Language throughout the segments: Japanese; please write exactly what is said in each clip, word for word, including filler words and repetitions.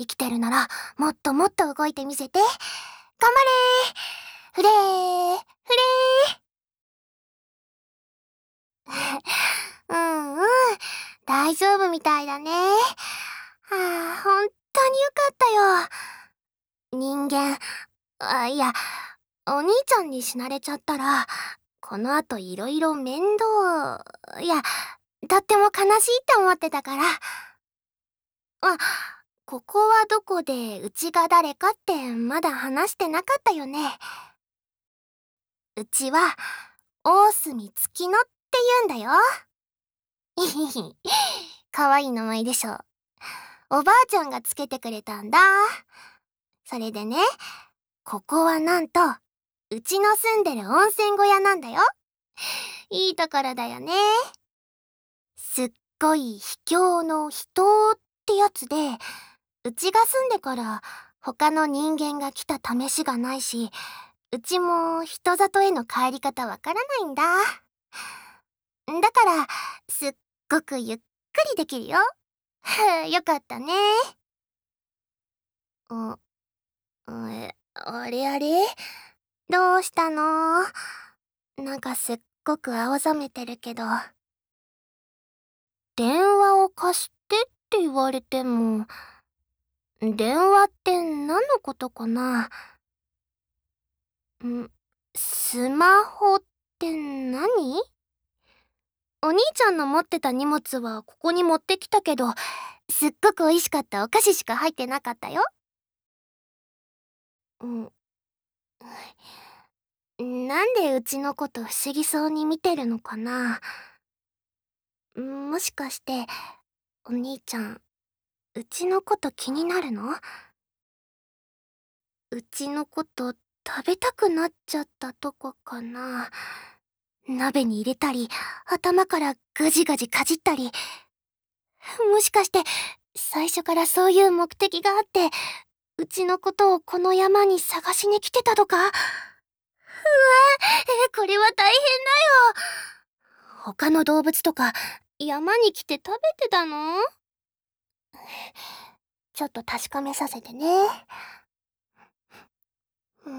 生きてるならもっともっと動いてみせて。頑張れー。フレーフレーうんうん、大丈夫みたいだね。はあ、ほんとによかったよ。人間、あ、いや、お兄ちゃんに死なれちゃったら、この後いろいろ面倒、いや、とっても悲しいって思ってたから。あ、ここはどこでうちが誰かってまだ話してなかったよね。うちは、大隅月乃って言うんだよ。いひひ、かわいい名前でしょ。おばあちゃんがつけてくれたんだ。それでね、ここはなんと、うちの住んでる温泉小屋なんだよ。いいところだよね。すっごい秘境の人ってやつで、うちが住んでから他の人間が来た試しがないし、うちも人里への帰り方わからないんだ。だから、すっごくゆっくりできるよ。よかったね。あ、え、あれあれ、どうしたの？なんかすっごく青ざめてるけど。電話を貸してって言われても、電話って何のことかな？ん、スマホって何？お兄ちゃんの持ってた荷物はここに持ってきたけど、すっごく美味しかったお菓子しか入ってなかったよ。うん。なんでうちのこと不思議そうに見てるのかな？もしかして、お兄ちゃん、うちのこと気になるの？うちのこと食べたくなっちゃったとこかな？鍋に入れたり、頭からガジガジかじったり。もしかして、最初からそういう目的があって、うちのことをこの山に探しに来てたとか？うわ、え、これは大変だよ。他の動物とか、山に来て食べてたの？ちょっと確かめさせてね。うん。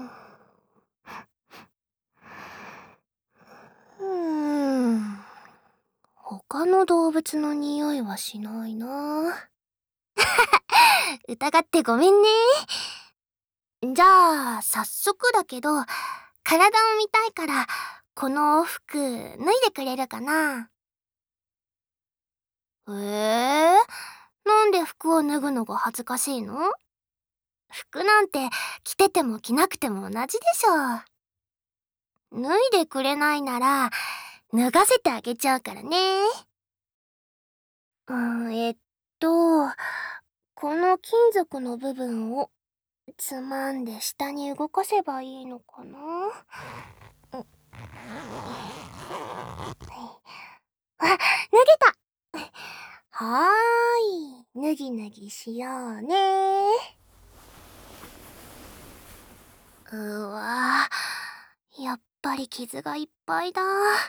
うーん。他の動物の匂いはしないな。疑ってごめんね。じゃあ、早速だけど、体を見たいから、この服、脱いでくれるかな？えー、なんで服を脱ぐのが恥ずかしいの？服なんて着てても着なくても同じでしょ。脱いでくれないなら、脱がせてあげちゃうからね。うん、えっと、この金属の部分をつまんで下に動かせばいいのかな？うん、あ、脱げた。はーい、脱ぎ脱ぎしようね。うわぁ、やっぱり傷がいっぱいだ。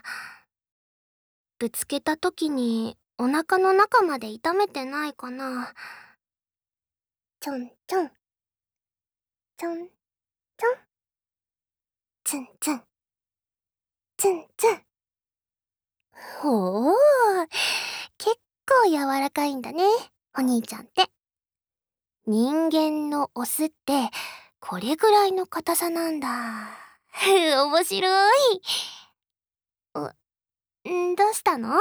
ぶつけた時にお腹の中まで痛めてないかな。ちょんちょん、ちょんちょん、ツンツン、ツンツン。ほー、結構柔らかいんだね、お兄ちゃんって。人間のオスってこれぐらいの硬さなんだ。面白い。ん、どうしたの？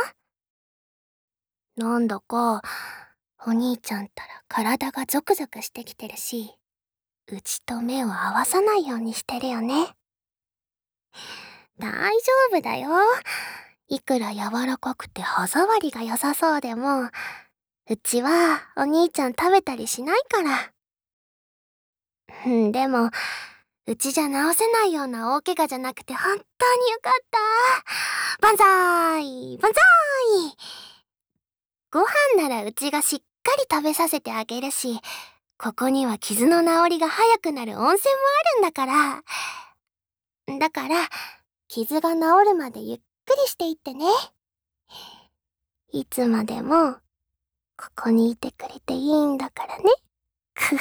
なんだか、お兄ちゃんったら体がゾクゾクしてきてるし、うちと目を合わさないようにしてるよね。大丈夫だよ。いくら柔らかくて歯触りが良さそうでも、うちはお兄ちゃん食べたりしないから。うん、でも、うちじゃ治せないような大怪我じゃなくて本当によかった。万歳万歳。ご飯ならうちがしっかり食べさせてあげるし、ここには傷の治りが早くなる温泉もあるんだから。だから、傷が治るまでゆっくりしていってね。いつまでも、ここにいてくれていいんだからね。